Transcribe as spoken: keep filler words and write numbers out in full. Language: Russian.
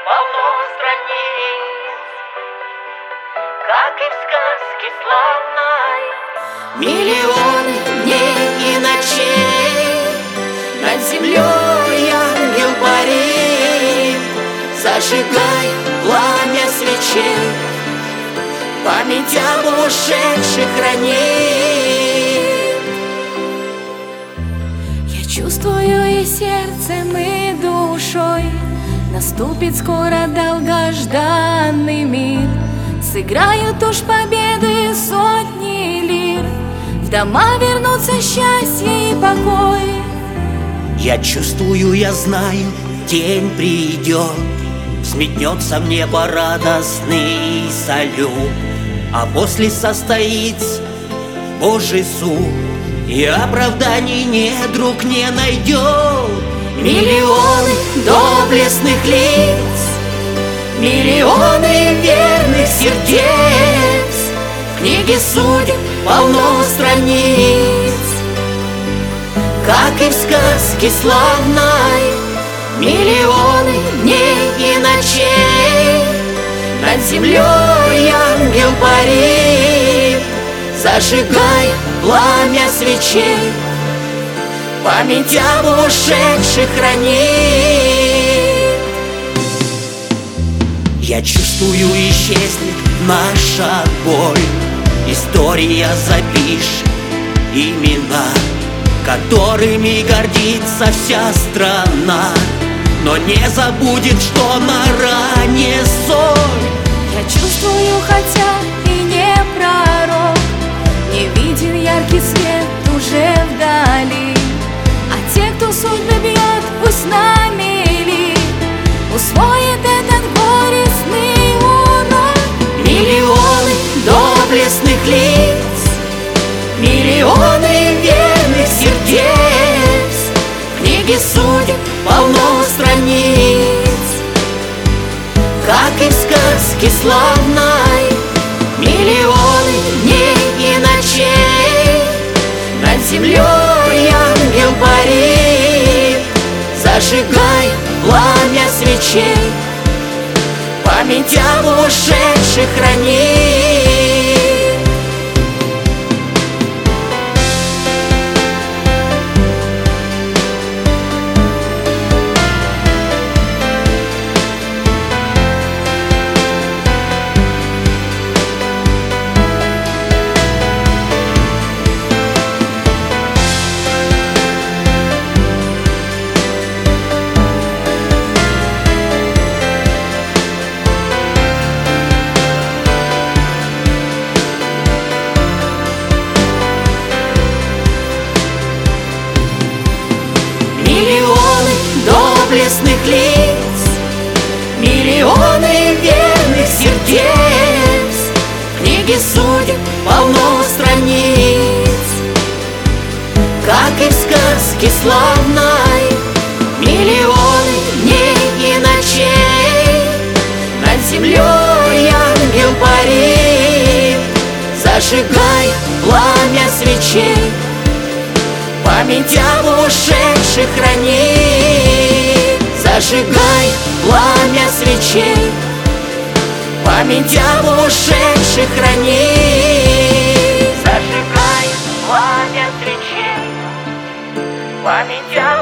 полно страниц, как и в сказке славной. Миллионы дней и ночей над землей ангел парит, зажигая пламя свечей, память об ушедших хранит. Я чувствую и сердцем, и душой наступит скоро долгожданный мир. Сыграют уж победы сотни лир, в дома вернутся счастье и покой. Я чувствую, я знаю, день придет, взметнется в небо радостный салют, а после состоится Божий суд, и оправданий недруг не найдет. Миллионы доблестных лиц, миллионы верных сердец, в книге судеб полно страниц, как и в сказке славной. Миллионы дней и ночей над землей ангел парит, зажигая пламя свечей, память об ушедших хранит. Я чувствую, исчезнет наша боль, история запишет имена, которыми гордится вся страна, но не забудет, что на ране соль. Я чувствую, хотя и не пророк, не виден яркий свет уже вдали, а те, кто судьбы бьет, пусть с нами ли усвоит этот горестный урок. Миллионы доблестных лиц, миллионы верных сердец, в книге судеб полно страниц, как и в сказке славной. Миллионы дней и ночей над землей ангел парит, зажигая пламя свечей, память об ушедших хранит. Миллионы доблестных лиц, миллионы верных сердец, в книге судеб полно страниц, как и в сказке славной. Миллионы дней и ночей над землей ангел парит, зажигая пламя свечей, память об ушедших хранит, зажигая пламя свечей, память об ушедших хранит, зажигая пламя свечей, память об